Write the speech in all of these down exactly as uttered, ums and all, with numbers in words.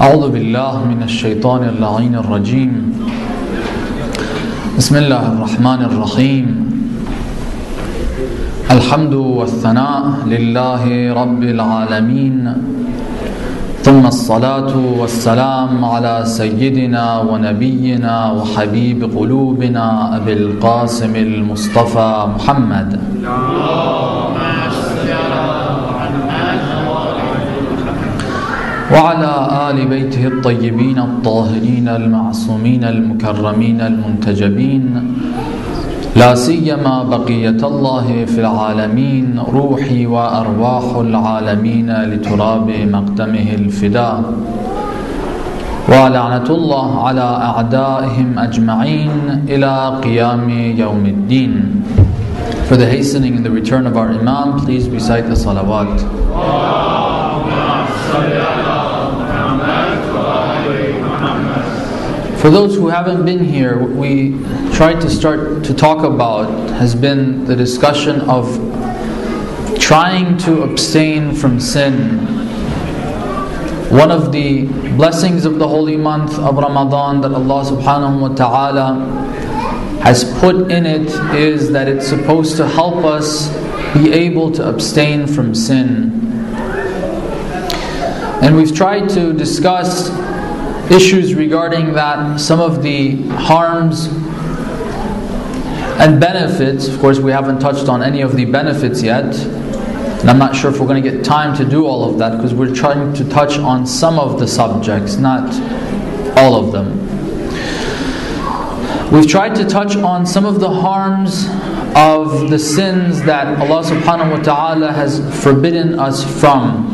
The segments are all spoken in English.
أعوذ بالله من الشيطان اللعين الرجيم بسم الله الرحمن الرحيم الحمد والثناء لله رب العالمين ثم الصلاة والسلام على سيدنا ونبينا وحبيب قلوبنا أبي القاسم المصطفى محمد وعلى آل بيته الطيبين الطاهرين المعصومين المكرمين المنتجبين لا سيما بقية الله في العالمين روحي وأرواح العالمين لتراب مقدمه الفداء ولعنة الله على أعدائهم أجمعين إلى قيام يوم الدين. For the hastening and the return of our Imam, please recite the salawat. For those who haven't been here, what we tried to start to talk about has been the discussion of trying to abstain from sin. One of the blessings of the holy month of Ramadan that Allah subhanahu wa ta'ala has put in it is that it's supposed to help us be able to abstain from sin. And we've tried to discuss issues regarding that, some of the harms and benefits. Of course, we haven't touched on any of the benefits yet, and I'm not sure if we're going to get time to do all of that because we're trying to touch on some of the subjects, not all of them. We've tried to touch on some of the harms of the sins that Allah subhanahu wa ta'ala has forbidden us from.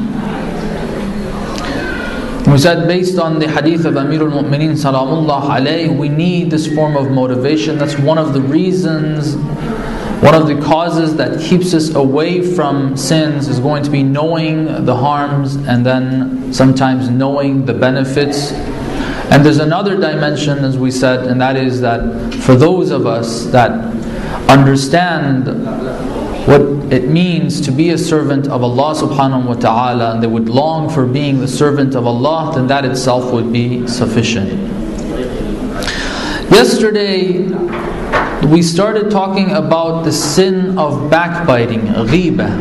We said, based on the hadith of Amir al-Mu'mineen Salamullah alayhi, we need this form of motivation. That's one of the reasons, one of the causes that keeps us away from sins is going to be knowing the harms and then sometimes knowing the benefits. And there's another dimension, as we said, and that is that for those of us that understand what it means to be a servant of Allah subhanahu wa ta'ala, and they would long for being the servant of Allah, then that itself would be sufficient. Yesterday we started talking about the sin of backbiting, ghibah.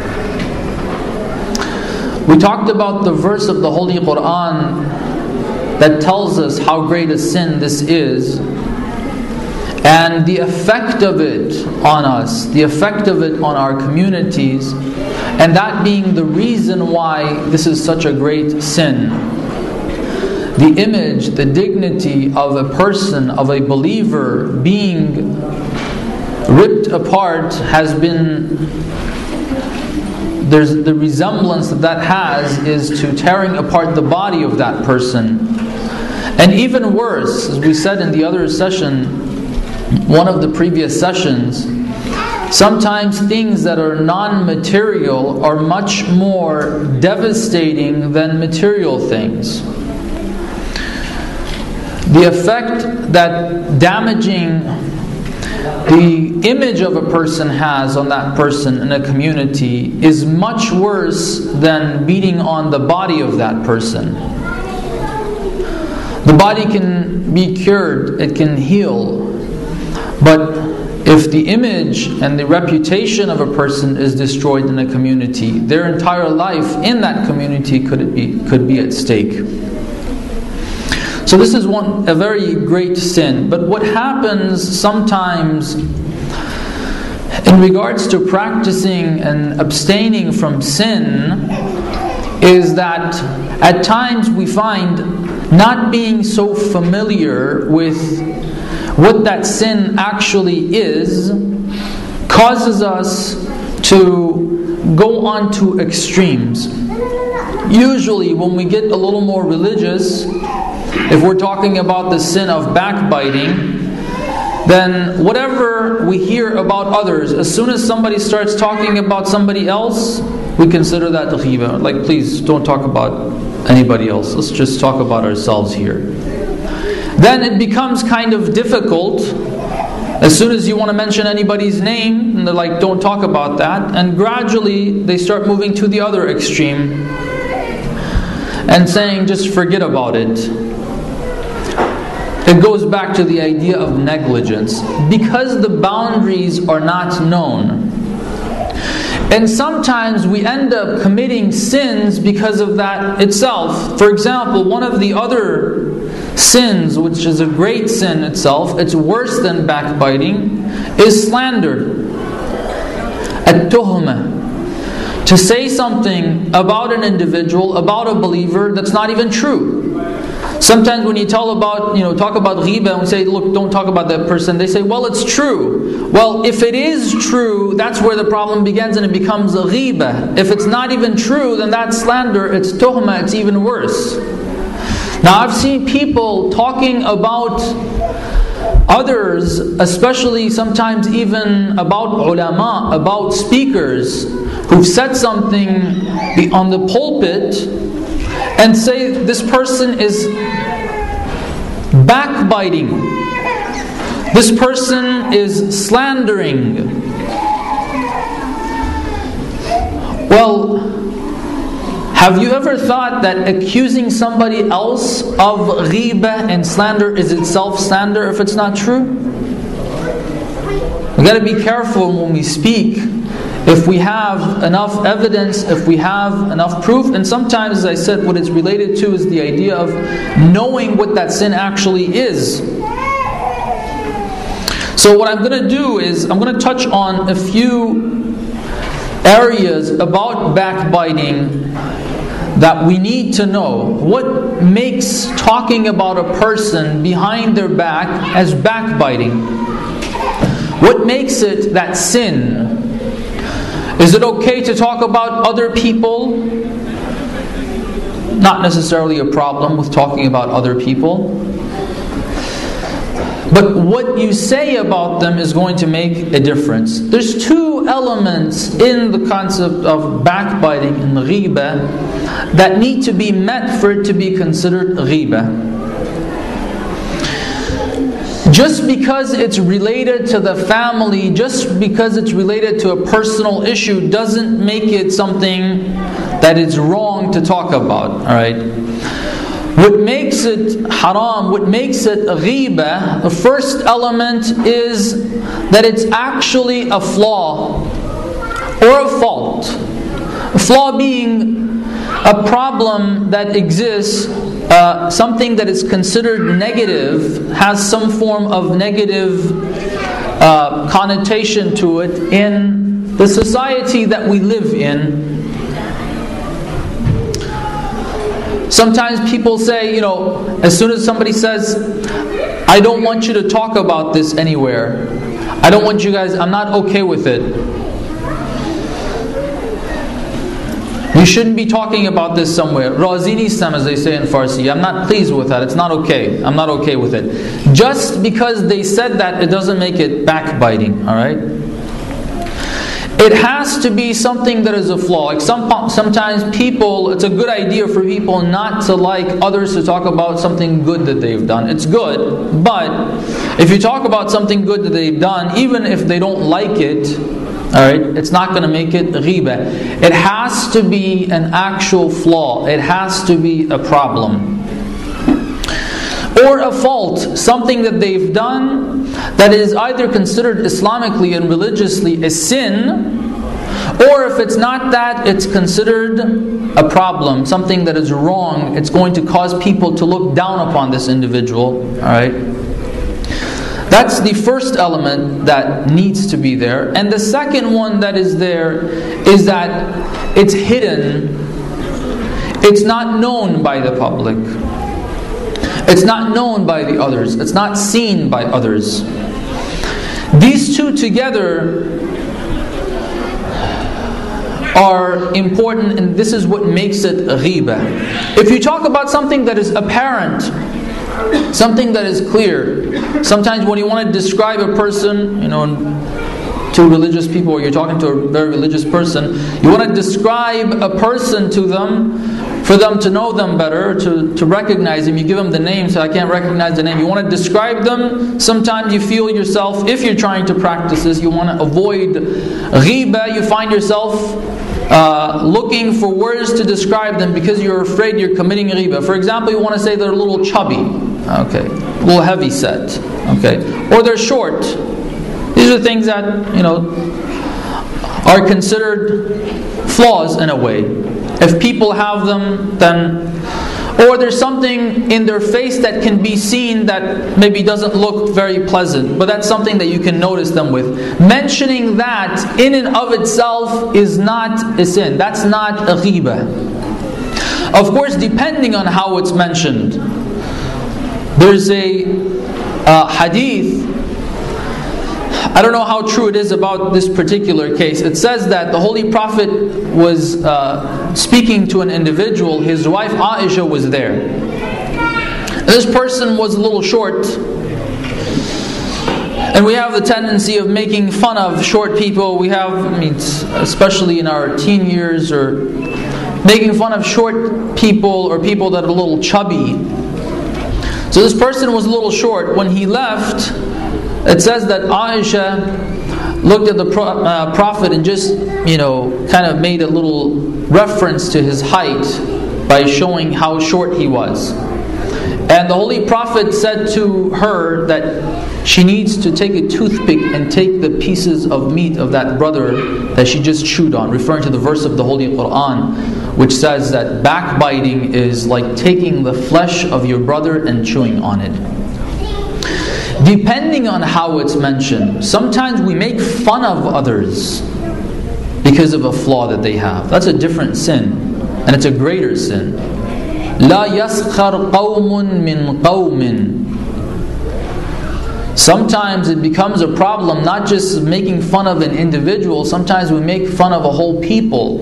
We talked about the verse of the Holy Quran that tells us how great a sin this is, and the effect of it on us, the effect of it on our communities, and that being the reason why this is such a great sin. The image, the dignity of a person, of a believer being ripped apart has been, there's the resemblance that that has is to tearing apart the body of that person. And even worse, as we said in the other session, one of the previous sessions, sometimes things that are non-material are much more devastating than material things. The effect that damaging the image of a person has on that person in a community is much worse than beating on the body of that person. The body can be cured, it can heal. But if the image and the reputation of a person is destroyed in a community, their entire life in that community could be could be at stake. So this is one a very great sin. But what happens sometimes in regards to practicing and abstaining from sin is that at times we find not being so familiar with what that sin actually is causes us to go on to extremes. Usually when we get a little more religious, if we're talking about the sin of backbiting, then whatever we hear about others, as soon as somebody starts talking about somebody else, we consider that ghibah. Like, please don't talk about anybody else. Let's just talk about ourselves here. Then it becomes kind of difficult. As soon as you want to mention anybody's name, and they're like, don't talk about that. And gradually they start moving to the other extreme. and saying just forget about it. It goes back to the idea of negligence, because the boundaries are not known. And sometimes we end up committing sins because of that itself. For example, one of the other sins, which is a great sin itself, it's worse than backbiting, is slander. At-tuhma. To say something about an individual, about a believer, that's not even true. Sometimes when you tell about, you know, talk about ghiba and we say, look, don't talk about that person, they say, well, it's true. Well, if it is true, that's where the problem begins and it becomes a ghiba. If it's not even true, then that's slander, it's tuhma, it's even worse. Now, I've seen people talking about others, especially sometimes even about ulama, about speakers who've said something on the pulpit and say this person is backbiting, this person is slandering. Well, have you ever thought that accusing somebody else of ghiba and slander is itself slander if it's not true? We've got to be careful when we speak. If we have enough evidence, if we have enough proof, and sometimes, as I said, what it's related to is the idea of knowing what that sin actually is. So what I'm going to do is, I'm going to touch on a few areas about backbiting that we need to know. What makes talking about a person behind their back as backbiting? What makes it that sin? Is it okay to talk about other people? Not necessarily a problem with talking about other people. But what you say about them is going to make a difference. There's two elements in the concept of backbiting and ghiba that need to be met for it to be considered ghiba. Just because it's related to the family, just because it's related to a personal issue, doesn't make it something that is wrong to talk about. All right. What makes it haram, what makes it ghiba, the first element is that it's actually a flaw or a fault. A flaw being a problem that exists, uh, something that is considered negative, has some form of negative uh, connotation to it in the society that we live in. Sometimes people say, you know, as soon as somebody says, I don't want you to talk about this anywhere. I don't want you guys, I'm not okay with it. You shouldn't be talking about this somewhere. Razi nistam, as they say in Farsi. I'm not pleased with that. It's not okay. I'm not okay with it. Just because they said that, it doesn't make it backbiting. All right? It has to be something that is a flaw. Like some, sometimes people, it's a good idea for people not to like others to talk about something good that they've done. It's good, but if you talk about something good that they've done, even if they don't like it, alright, it's not going to make it ghiba. It has to be an actual flaw. It has to be a problem. Or a fault, something that they've done that is either considered Islamically and religiously a sin, or if it's not that, it's considered a problem, something that is wrong. It's going to cause people to look down upon this individual. Alright? That's the first element that needs to be there. And the second one that is there is that it's hidden. It's not known by the public. It's not known by the others. It's not seen by others. These two together are important, and this is what makes it ghiba. If you talk about something that is apparent, something that is clear, sometimes when you want to describe a person, you know, to religious people, or you're talking to a very religious person, you want to describe a person to them, for them to know them better, to, to recognize them. You give them the name, so I can't recognize the name. You want to describe them. Sometimes you feel yourself, if you're trying to practice this, you want to avoid ghiba. You find yourself uh, looking for words to describe them because you're afraid you're committing ghibah. For example, you want to say they're a little chubby, okay, a little heavy set, okay, or they're short. These are things that, you know, are considered flaws in a way. If people have them, then, or there's something in their face that can be seen that maybe doesn't look very pleasant, but that's something that you can notice them with. Mentioning that in and of itself is not a sin. That's not a ghibah. Of course, depending on how it's mentioned. There's a uh, hadith, I don't know how true it is about this particular case. It says that the Holy Prophet was uh, speaking to an individual. His wife Aisha was there. This person was a little short. And we have the tendency of making fun of short people. We have, I mean, especially in our teen years, or making fun of short people or people that are a little chubby. So this person was a little short. When he left, it says that Aisha looked at the pro- uh, Prophet and just, you know, kind of made a little reference to his height by showing how short he was. And the Holy Prophet said to her that she needs to take a toothpick and take the pieces of meat of that brother that she just chewed on, referring to the verse of the Holy Quran, which says that backbiting is like taking the flesh of your brother and chewing on it. Depending on how it's mentioned, sometimes we make fun of others because of a flaw that they have. That's a different sin, and it's a greater sin. لا يسخر قوم من قوم. Sometimes it becomes a problem, not just making fun of an individual. Sometimes we make fun of a whole people.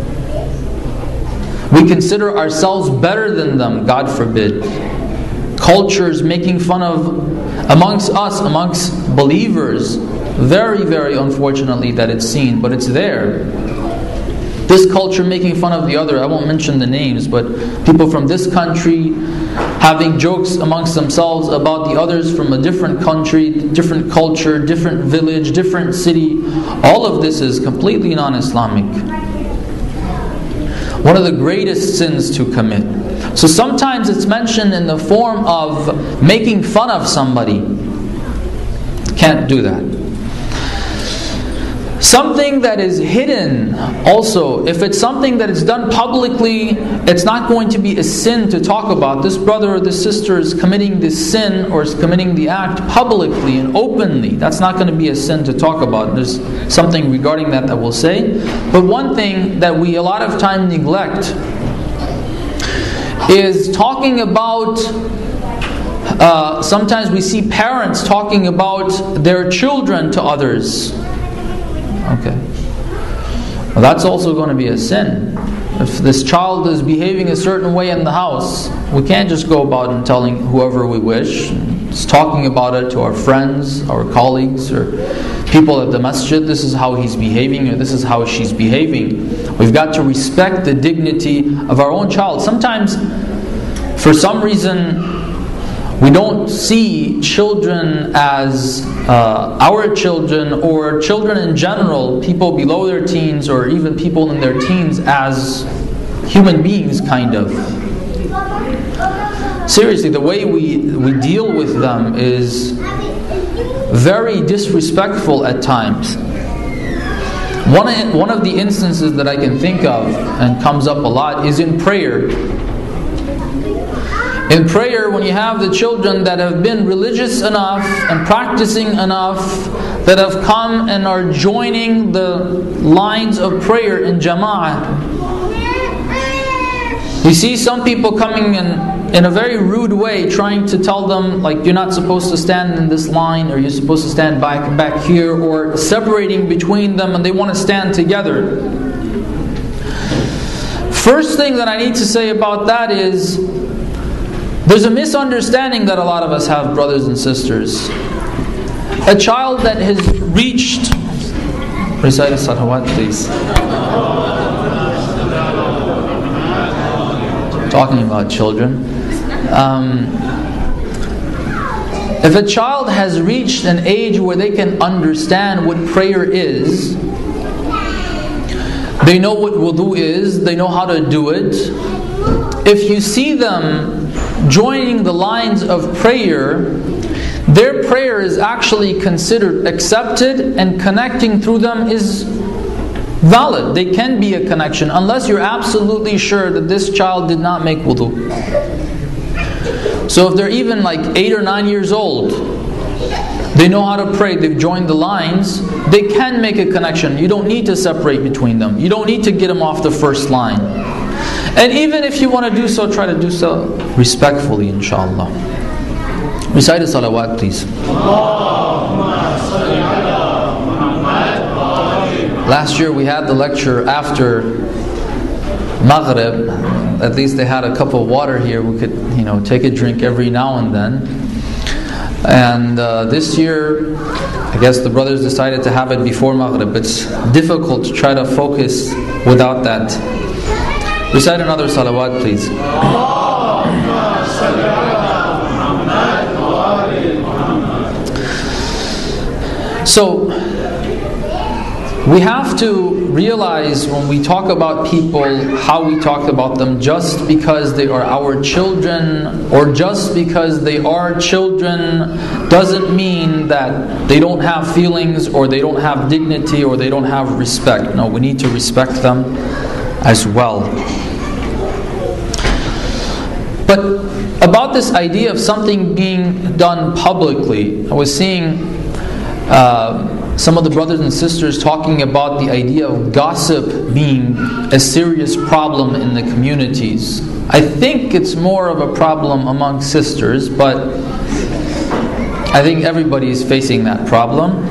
We consider ourselves better than them, God forbid. Cultures making fun of amongst us, amongst believers. Very, very unfortunately that it's seen, but it's there. This culture making fun of the other, I won't mention the names, but people from this country having jokes amongst themselves about the others from a different country, different culture, different village, different city. All of this is completely non-Islamic. One of the greatest sins to commit. So sometimes it's mentioned in the form of making fun of somebody. Can't do that. Something that is hidden also, if it's something that is done publicly, it's not going to be a sin to talk about. This brother or this sister is committing this sin or is committing the act publicly and openly. That's not going to be a sin to talk about. There's something regarding that that we'll say. But one thing that we a lot of time neglect is talking about, uh, sometimes we see parents talking about their children to others. Okay. Well, that's also going to be a sin. If this child is behaving a certain way in the house, we can't just go about and telling whoever we wish. Just talking about it to our friends, our colleagues, or people at the masjid. This is how he's behaving, or this is how she's behaving. We've got to respect the dignity of our own child. Sometimes, for some reason, we don't see children as uh, our children, or children in general, people below their teens, or even people in their teens, as human beings, kind of. Seriously, the way we, we deal with them is very disrespectful at times. One, one of the instances that I can think of, and comes up a lot, is in prayer. In prayer, when you have the children that have been religious enough and practicing enough, that have come and are joining the lines of prayer in jama'ah, you see some people coming in in a very rude way, trying to tell them, like, you're not supposed to stand in this line, or you're supposed to stand back, back here, or separating between them, and they want to stand together. First thing that I need to say about that is, there's a misunderstanding that a lot of us have, brothers and sisters. A child that has reached... Recite as-salawat, please. Talking about children. Um, if a child has reached an age where they can understand what prayer is, They know what wudu is, they know how to do it. If you see them joining the lines of prayer, their prayer is actually considered accepted, and connecting through them is valid. They can be a connection, unless you're absolutely sure that this child did not make wudu. So if they're even like eight or nine years old, they know how to pray, they've joined the lines, they can make a connection. You don't need to separate between them. You don't need to get them off the first line. And even if you want to do so, try to do so respectfully, inshallah. Recite a salawat, please. Last year we had the lecture after Maghrib. At least they had a cup of water here. We could, you know, take a drink every now and then. And uh, this year, I guess the brothers decided to have it before Maghrib. It's difficult to try to focus without that. Recite another salawat, please. So, we have to realize when we talk about people, how we talk about them. Just because they are our children, or just because they are children, doesn't mean that they don't have feelings, or they don't have dignity, or they don't have respect. No, we need to respect them as well. But about this idea of something being done publicly, I was seeing uh, some of the brothers and sisters talking about the idea of gossip being a serious problem in the communities. I think it's more of a problem among sisters, but I think everybody is facing that problem.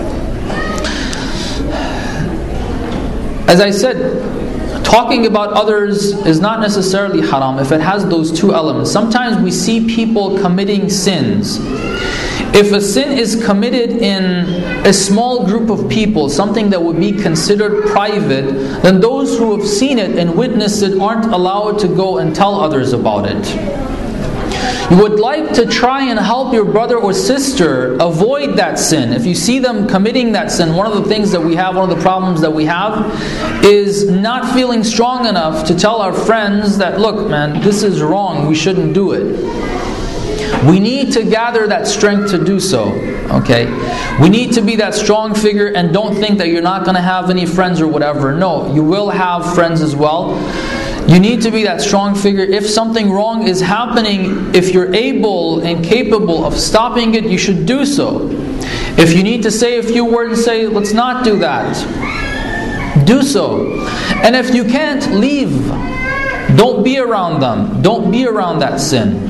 As I said, talking about others is not necessarily haram if it has those two elements. Sometimes we see people committing sins. If a sin is committed in a small group of people, something that would be considered private, then those who have seen it and witnessed it aren't allowed to go and tell others about it. You would like to try and help your brother or sister avoid that sin. If you see them committing that sin, one of the things that we have, one of the problems that we have, is not feeling strong enough to tell our friends that, look man, this is wrong, we shouldn't do it. We need to gather that strength to do so. Okay? We need to be that strong figure, and don't think that you're not going to have any friends or whatever. No, you will have friends as well. You need to be that strong figure. If something wrong is happening, if you're able and capable of stopping it, you should do so. If you need to say a few words and say, let's not do that, do so. And if you can't, leave. Don't be around them. Don't be around that sin.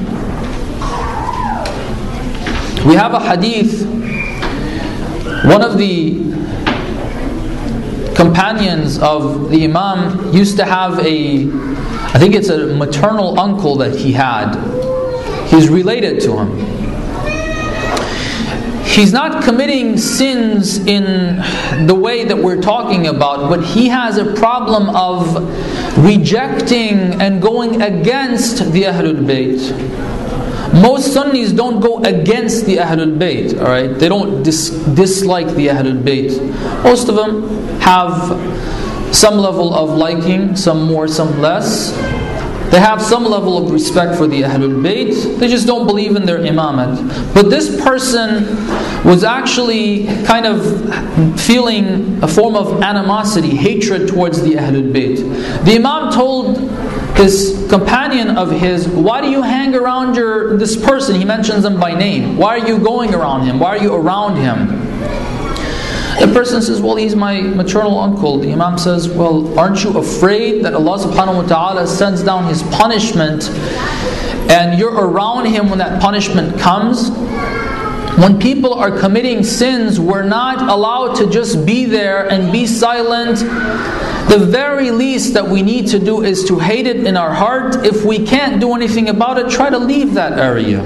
We have a hadith. One of the companions of the Imam used to have a, I think it's a maternal uncle that he had. He's related to him. He's not committing sins in the way that we're talking about, but he has a problem of rejecting and going against the Ahlul Bayt. Most Sunnis don't go against the Ahlul Bayt, alright? They don't dis- dislike the Ahlul Bayt. Most of them have some level of liking, some more, some less. They have some level of respect for the Ahlul Bayt. They just don't believe in their imamate. But this person was actually kind of feeling a form of animosity, hatred towards the Ahlul Bayt. The Imam told this companion of his, why do you hang around your this person? He mentions them by name. Why are you going around him? Why are you around him? The person says, well, he's my maternal uncle. The Imam says, well, aren't you afraid that Allah subhanahu wa ta'ala sends down His punishment and you're around Him when that punishment comes? When people are committing sins, we're not allowed to just be there and be silent. The very least that we need to do is to hate it in our heart. If we can't do anything about it, try to leave that area.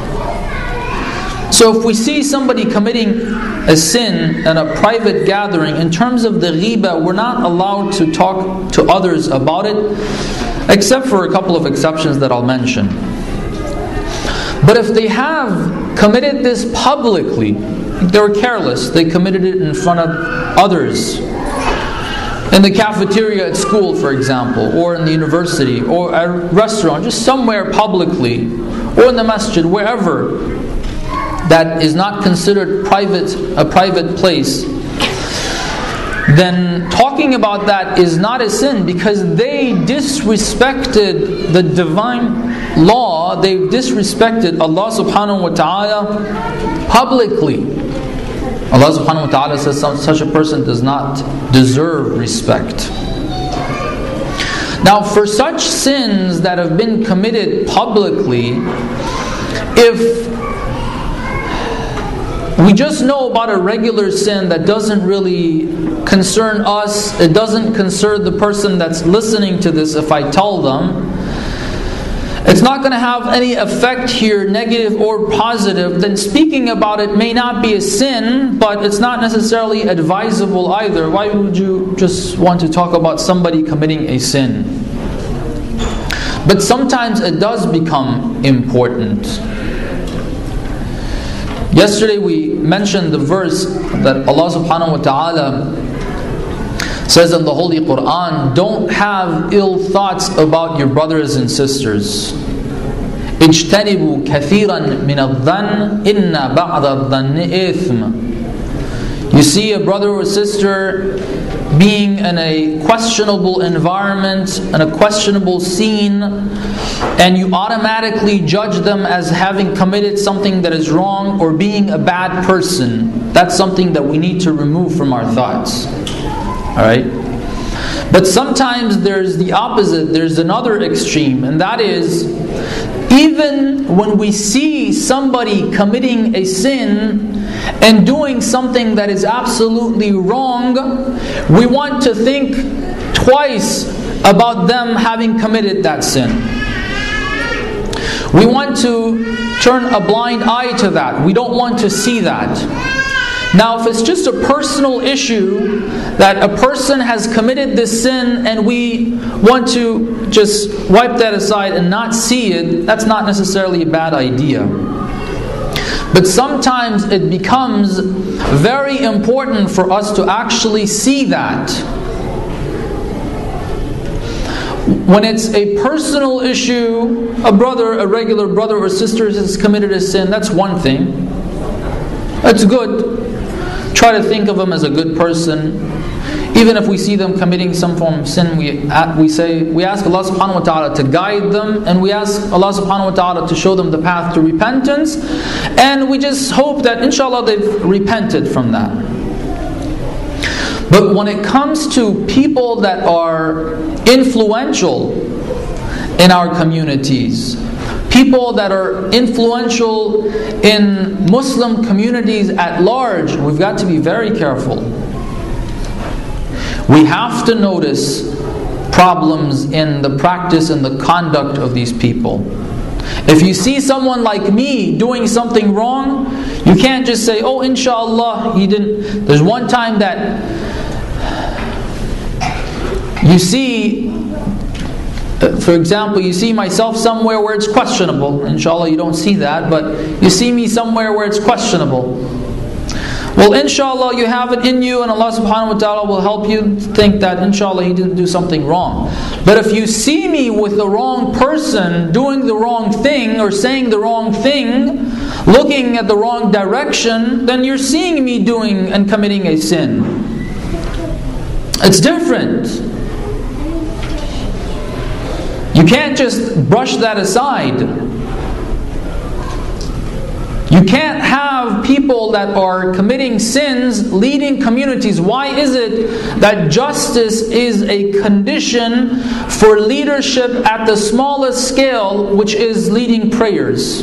So if we see somebody committing a sin in a private gathering, in terms of the ghibah, we're not allowed to talk to others about it, except for a couple of exceptions that I'll mention. But if they have committed this publicly, they were careless, they committed it in front of others, in the cafeteria at school, for example, or in the university, or at a restaurant, just somewhere publicly, or in the masjid, wherever, that is not considered private, a private place, then talking about that is not a sin, because they disrespected the divine law, they disrespected Allah subhanahu wa ta'ala publicly. Allah subhanahu wa ta'ala says such a person does not deserve respect. Now, for such sins that have been committed publicly, if we just know about a regular sin that doesn't really concern us, it doesn't concern the person that's listening to this if I tell them, it's not going to have any effect here, negative or positive, then speaking about it may not be a sin, but it's not necessarily advisable either. Why would you just want to talk about somebody committing a sin? But sometimes it does become important. Yesterday we mentioned the verse that Allah subhanahu wa ta'ala says in the Holy Quran, don't have ill thoughts about your brothers and sisters. اجتنبوا كثيرا من الظن إن بعض الظن إثم. You see a brother or sister being in a questionable environment, in a questionable scene, and you automatically judge them as having committed something that is wrong or being a bad person. That's something that we need to remove from our thoughts. Alright? But sometimes there's the opposite, there's another extreme, and that is, even when we see somebody committing a sin and doing something that is absolutely wrong, we want to think twice about them having committed that sin. We want to turn a blind eye to that. We don't want to see that. Now, if it's just a personal issue that a person has committed this sin and we want to just wipe that aside and not see it, that's not necessarily a bad idea. But sometimes it becomes very important for us to actually see that. When it's a personal issue, a brother, a regular brother or sister has committed a sin, that's one thing. That's good. Try to think of them as a good person. Even if we see them committing some form of sin, we we say we ask Allah subhanahu wa ta'ala to guide them, and we ask Allah subhanahu wa ta'ala to show them the path to repentance, and we just hope that inshallah they've repented from that. But when it comes to people that are influential in our communities, people that are influential in Muslim communities at large, we've got to be very careful. We have to notice problems in the practice and the conduct of these people. If you see someone like me doing something wrong, you can't just say, oh, inshallah, he didn't. There's one time that you see, for example, you see myself somewhere where it's questionable. Inshallah, you don't see that, but you see me somewhere where it's questionable. Well, inshallah, you have it in you, and Allah subhanahu wa ta'ala will help you think that inshallah he didn't do something wrong. But if you see me with the wrong person, doing the wrong thing, or saying the wrong thing, looking at the wrong direction, then you're seeing me doing and committing a sin. It's different. You can't just brush that aside. You can't have people that are committing sins leading communities. Why is it that justice is a condition for leadership at the smallest scale, which is leading prayers?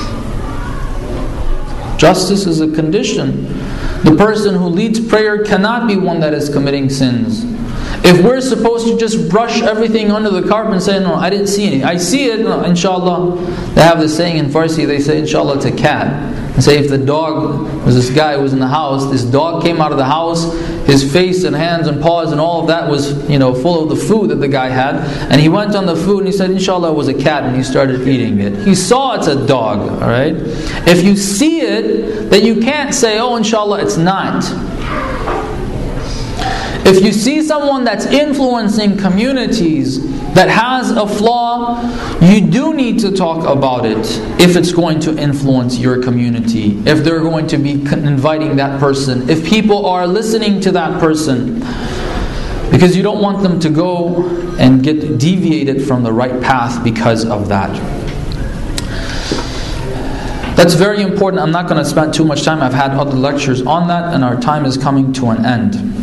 Justice is a condition. The person who leads prayer cannot be one that is committing sins. If we're supposed to just brush everything under the carpet and say, no, I didn't see any. I see it, no, inshallah. They have this saying in Farsi, they say, inshallah, it's a cat. And say if the dog, was this guy who was in the house, this dog came out of the house, his face and hands and paws and all of that was, you know, full of the food that the guy had. And he went on the food and he said, inshallah, it was a cat, and he started eating it. He saw it's a dog, alright? If you see it, then you can't say, oh, inshallah, it's not. If you see someone that's influencing communities that has a flaw, you do need to talk about it if it's going to influence your community, if they're going to be inviting that person, if people are listening to that person, because you don't want them to go and get deviated from the right path because of that. That's very important. I'm not going to spend too much time. I've had other lectures on that, and our time is coming to an end.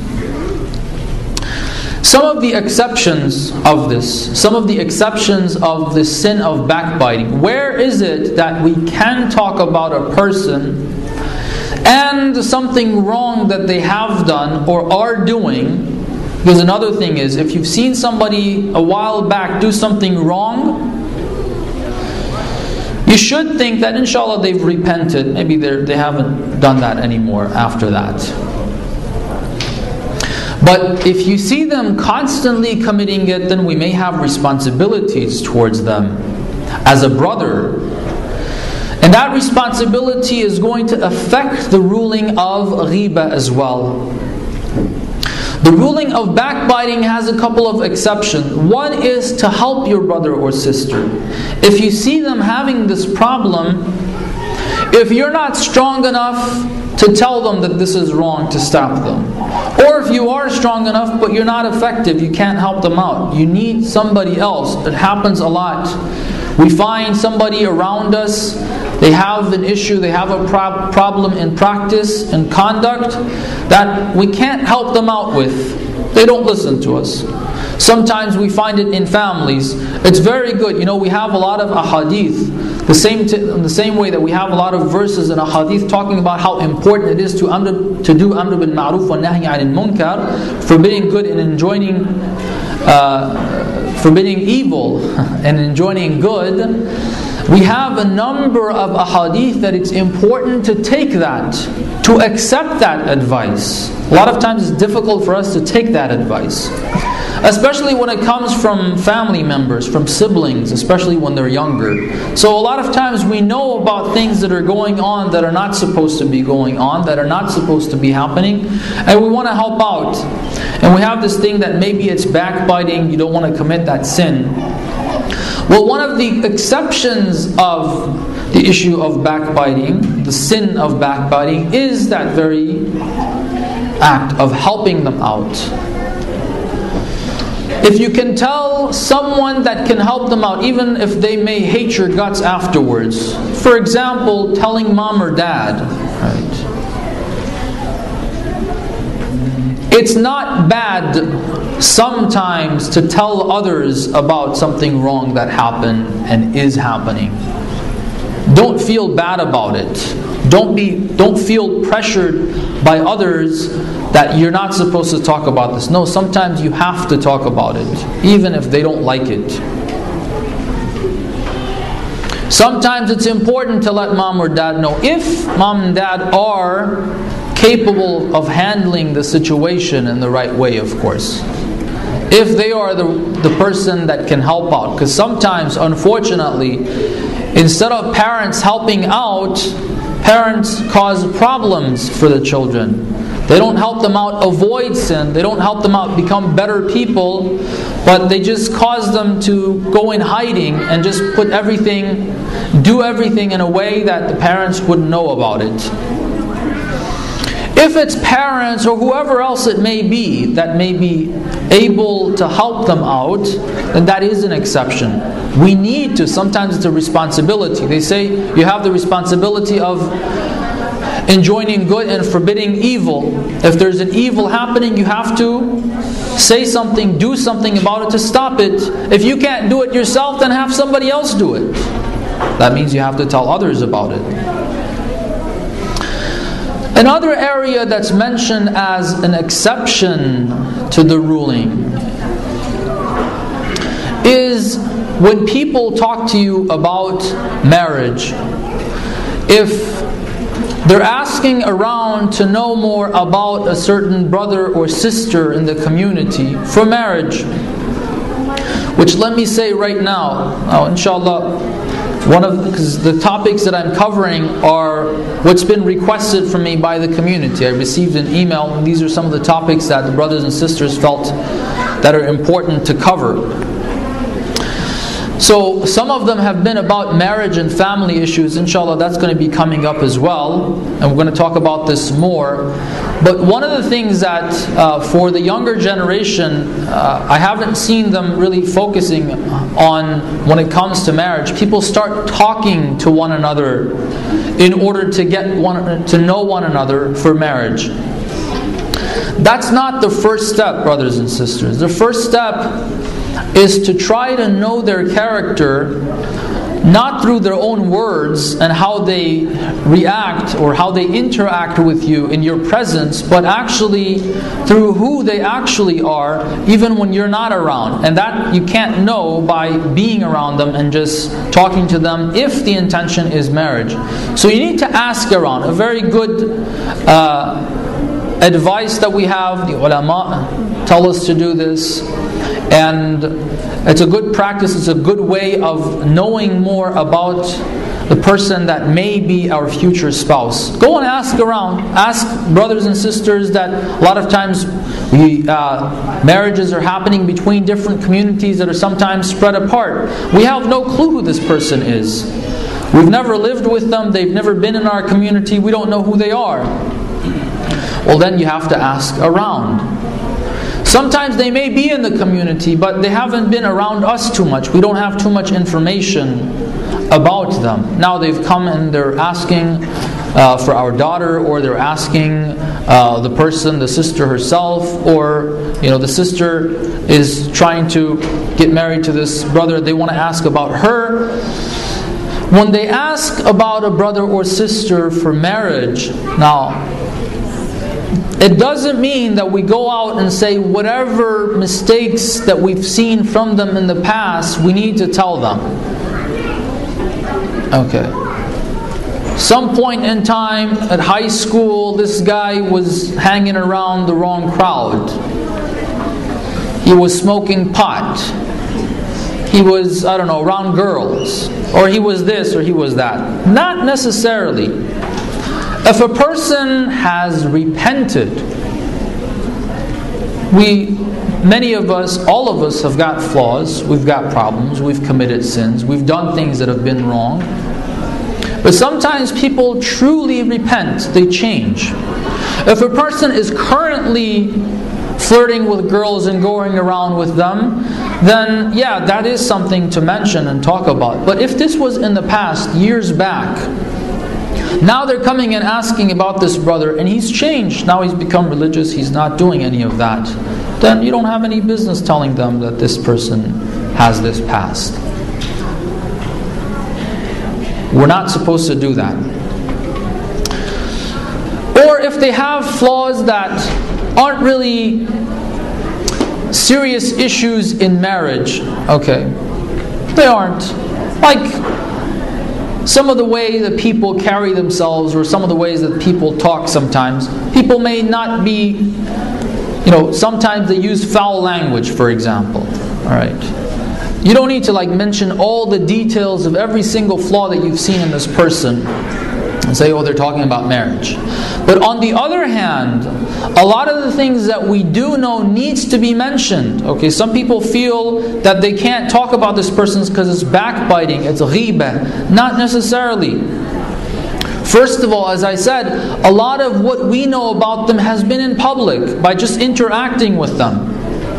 Some of the exceptions of this, some of the exceptions of the sin of backbiting. Where is it that we can talk about a person and something wrong that they have done or are doing? Because another thing is, if you've seen somebody a while back do something wrong, you should think that inshallah they've repented. Maybe they they haven't done that anymore after that. But if you see them constantly committing it, then we may have responsibilities towards them as a brother. And that responsibility is going to affect the ruling of ghiba as well. The ruling of backbiting has a couple of exceptions. One is to help your brother or sister. If you see them having this problem, if you're not strong enough to tell them that this is wrong, to stop them. Or if you are strong enough but you're not effective, you can't help them out. You need somebody else. It happens a lot. We find somebody around us, they have an issue, they have a prob- problem in practice and conduct that we can't help them out with. They don't listen to us. Sometimes we find it in families. It's very good. You know, we have a lot of ahadith. The same t- in the same way that we have a lot of verses in ahadith talking about how important it is to amr, to do amr bil ma'ruf wa nahy 'anil munkar, forbidding good and enjoining uh, forbidding evil and enjoining good. We have a number of ahadith that it's important to take that, to accept that advice. A lot of times it's difficult for us to take that advice, especially when it comes from family members, from siblings, especially when they're younger. So a lot of times we know about things that are going on that are not supposed to be going on, that are not supposed to be happening, and we want to help out. And we have this thing that maybe it's backbiting, you don't want to commit that sin. Well, one of the exceptions of the issue of backbiting, the sin of backbiting, is that very act of helping them out. If you can tell someone that can help them out, even if they may hate your guts afterwards. For example, telling mom or dad. Right? It's not bad sometimes to tell others about something wrong that happened and is happening. Don't feel bad about it. Don't be don't feel pressured by others that you're not supposed to talk about this. No, sometimes you have to talk about it, even if they don't like it. Sometimes it's important to let mom or dad know. If mom and dad are capable of handling the situation in the right way, of course. If they are the, the person that can help out. Because sometimes, unfortunately, instead of parents helping out, parents cause problems for the children. They don't help them out avoid sin. They don't help them out become better people. But they just cause them to go in hiding and just put everything, do everything in a way that the parents wouldn't know about it. If it's parents or whoever else it may be that may be able to help them out, then that is an exception. We need to. Sometimes it's a responsibility. They say you have the responsibility of enjoining good and forbidding evil. If there's an evil happening, you have to say something, do something about it to stop it. If you can't do it yourself, then have somebody else do it. That means you have to tell others about it. Another area that's mentioned as an exception to the ruling is when people talk to you about marriage. If they're asking around to know more about a certain brother or sister in the community for marriage, which let me say right now, oh, inshallah, one of because the topics that I'm covering are what's been requested from me by the community. I received an email, and these are some of the topics that the brothers and sisters felt that are important to cover. So some of them have been about marriage and family issues. Inshallah, that's going to be coming up as well, and we're going to talk about this more. But one of the things that uh, for the younger generation, uh, I haven't seen them really focusing on when it comes to marriage. People start talking to one another in order to get one to know one another for marriage. That's not the first step, brothers and sisters. The first step is to try to know their character, not through their own words and how they react or how they interact with you in your presence, but actually through who they actually are, even when you're not around. And that you can't know by being around them and just talking to them if the intention is marriage. So you need to ask around. A very good uh, advice that we have, the ulama tell us to do this. And it's a good practice, it's a good way of knowing more about the person that may be our future spouse. Go and ask around. Ask brothers and sisters that a lot of times we, uh, marriages are happening between different communities that are sometimes spread apart. We have no clue who this person is. We've never lived with them, they've never been in our community, we don't know who they are. Well, then you have to ask around. Sometimes they may be in the community, but they haven't been around us too much. We don't have too much information about them. Now they've come and they're asking uh, for our daughter, or they're asking uh, the person, the sister herself, or you know the sister is trying to get married to this brother. They want to ask about her. When they ask about a brother or sister for marriage, now, it doesn't mean that we go out and say whatever mistakes that we've seen from them in the past, we need to tell them. Okay. Some point in time at high school, this guy was hanging around the wrong crowd. He was smoking pot. He was, I don't know, around girls. Or he was this or he was that. Not necessarily. If a person has repented, we, many of us, all of us have got flaws, we've got problems, we've committed sins, we've done things that have been wrong. But sometimes people truly repent, they change. If a person is currently flirting with girls and going around with them, then yeah, that is something to mention and talk about. But if this was in the past, years back, now they're coming and asking about this brother, and he's changed. Now he's become religious, he's not doing any of that. Then you don't have any business telling them that this person has this past. We're not supposed to do that. Or if they have flaws that aren't really serious issues in marriage, okay, they aren't. Like some of the way that people carry themselves, or some of the ways that people talk sometimes. People may not be, you know, sometimes they use foul language, for example. Alright. You don't need to like mention all the details of every single flaw that you've seen in this person and say, oh, they're talking about marriage. But on the other hand, a lot of the things that we do know needs to be mentioned. Okay, some people feel that they can't talk about this person because it's backbiting, it's ghibah. Not necessarily. First of all, as I said, a lot of what we know about them has been in public by just interacting with them.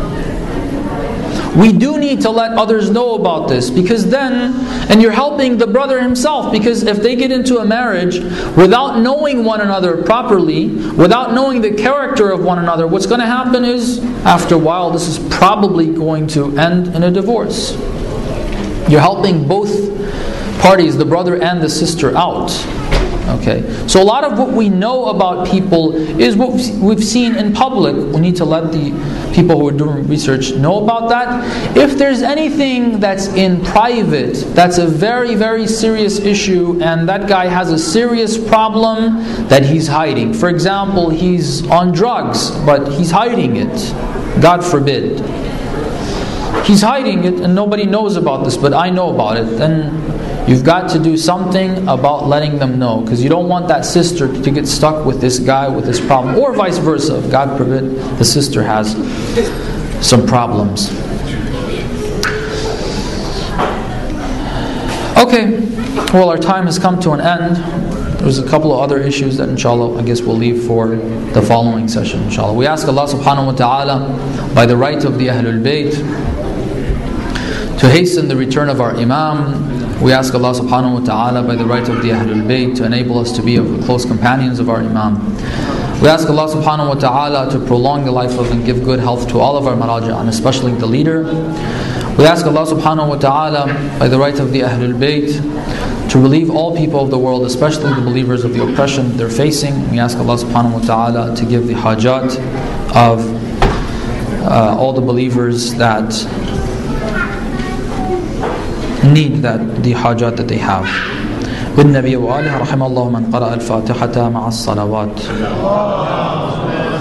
We do need to let others know about this, because then, and you're helping the brother himself, because if they get into a marriage without knowing one another properly, without knowing the character of one another, what's going to happen is, after a while, this is probably going to end in a divorce. You're helping both parties, the brother and the sister, out. Okay, so a lot of what we know about people is what we've seen in public. We need to let the people who are doing research know about that. If there's anything that's in private, that's a very, very serious issue, and that guy has a serious problem that he's hiding. For example, he's on drugs, but he's hiding it. God forbid. He's hiding it and nobody knows about this, but I know about it. Then You've got to do something about letting them know, because you don't want that sister to get stuck with this guy with this problem, or vice versa. If God forbid the sister has some problems. Okay, well, our time has come to an end. There's a couple of other issues that inshallah I guess we'll leave for the following session inshallah. We ask Allah subhanahu wa ta'ala by the right of the Ahlul Bayt to hasten the return of our Imam. We ask Allah subhanahu wa ta'ala by the right of the Ahlul Bayt to enable us to be of the close companions of our Imam. We ask Allah subhanahu wa ta'ala to prolong the life of and give good health to all of our maraja, and especially the leader. We ask Allah subhanahu wa ta'ala by the right of the Ahlul Bayt to relieve all people of the world, especially the believers, of the oppression they're facing. We ask Allah subhanahu wa ta'ala to give the hajat of uh, all the believers that need that, the hajat that they have. بالنبي وآله رحم الله من قرأ الفاتحة مع الصلوات.